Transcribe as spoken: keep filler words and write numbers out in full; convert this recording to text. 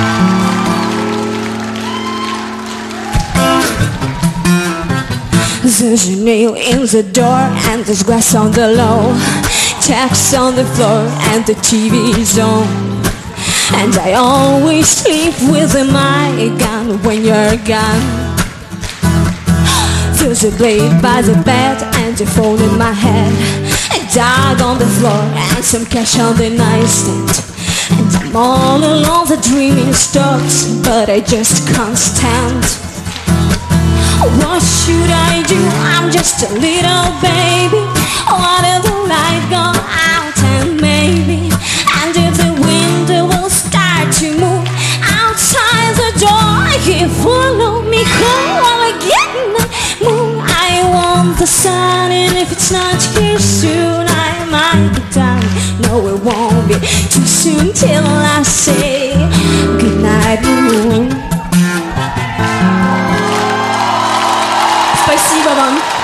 There's a nail in the door and there's glass on the low, tacks on the floor and the T V is on. And I always sleep with my gun when you're gone. There's a blade by the bed and a phone in my head, a dog on the floor and some cash on the nightstand. And I'm all alone, the dreaming starts, but I just can't stand. What should I do? I'm just a little baby. What if the light go out and maybe, and if the window will start to move outside the door, you follow me home while I get in the moon. I want the sun, and if it's not here soon, I might be dying. No, it won't be too soon till I say goodnight, moon. Спасибо вам.